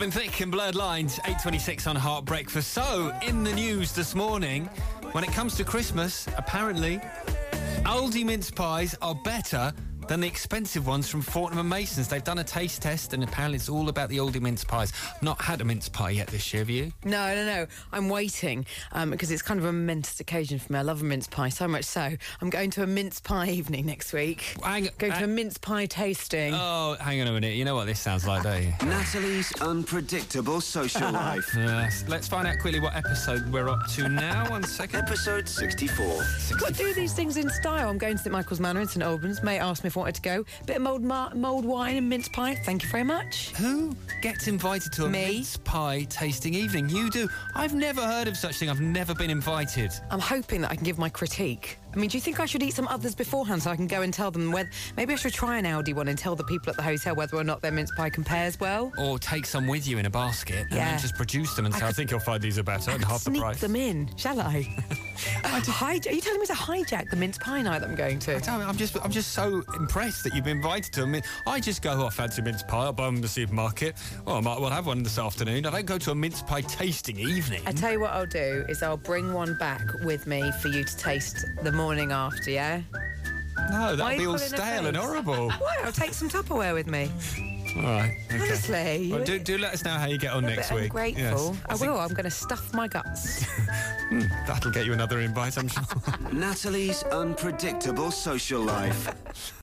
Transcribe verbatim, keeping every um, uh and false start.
Robin Thicke and Blurred Lines, eight twenty-six on Heart Breakfast. So, in the news this morning, when it comes to Christmas, apparently, Aldi mince pies are better than the expensive ones from Fortnum and Mason's. They've done a taste test, and apparently it's all about the Aldi mince pies. Not had a mince pie yet this year, have you? No, no, no. I'm waiting um, because it's kind of a momentous occasion for me. I love a mince pie, so much so. I'm going to a mince pie evening next week. Hang, going hang, to a mince pie tasting. Oh, hang on a minute. You know what this sounds like, don't you? Natalie's unpredictable social life. Yes. Let's find out quickly what episode we're up to now. One second. Episode sixty-four. Got to do these things in style. I'm going to Saint Michael's Manor in St Albans. Mate asked me if I wanted to go. Bit of mulled, ma- mulled wine and mince pie. Thank you very much. Who gets invited to a Me. mince pie tasting evening? You do. I've never heard of such thing. I've never been invited. I'm hoping that I can give my critique. I mean, do you think I should eat some others beforehand so I can go and tell them whether... Maybe I should try an Aldi one and tell the people at the hotel whether or not their mince pie compares well? Or take some with you in a basket and Yeah. then just produce them and say, I, could- think you'll find these are better and I could half the sneak price. them in, shall I? I Hij- Are you telling me to hijack the mince pie night that I'm going to? I don't know, I'm just, I'm just so impressed that you've been invited to them. I just go, oh, I fancy a mince pie. I'll buy them in the supermarket. Oh, I might well have one this afternoon. I don't go to a mince pie tasting evening. I tell you what I'll do is I'll bring one back with me for you to taste the morning after, yeah? No, Why that'll are be you all pulling a stale and face? horrible. Why? I'll take some Tupperware with me. All right. Okay. Honestly. Well, do, do let us know how you get on A next bit week. ungrateful. Yes. I think will. I'm going to stuff my guts. That'll get you another invite, I'm sure. Natalie's unpredictable social life.